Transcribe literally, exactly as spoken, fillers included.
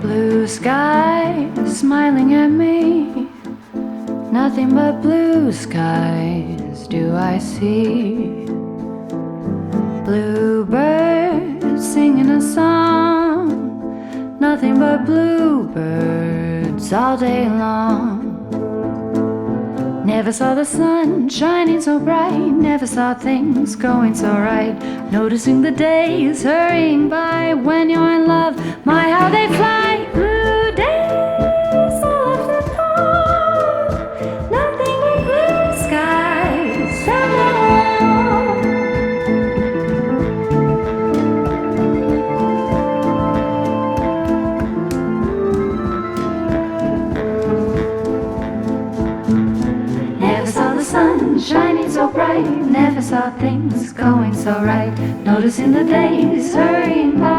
Blue sky smiling at me, nothing but blue skies do I see. Bluebirds singing a song, nothing but bluebirds all day long. Never saw the sun shining so bright, never saw things going so right. Noticing the days hurrying by when you're in love, my how they fly. Blue days all of them gone, nothing but blue skies alone. Never saw the sun shining so bright, never saw things going so right. Noticing the days hurrying by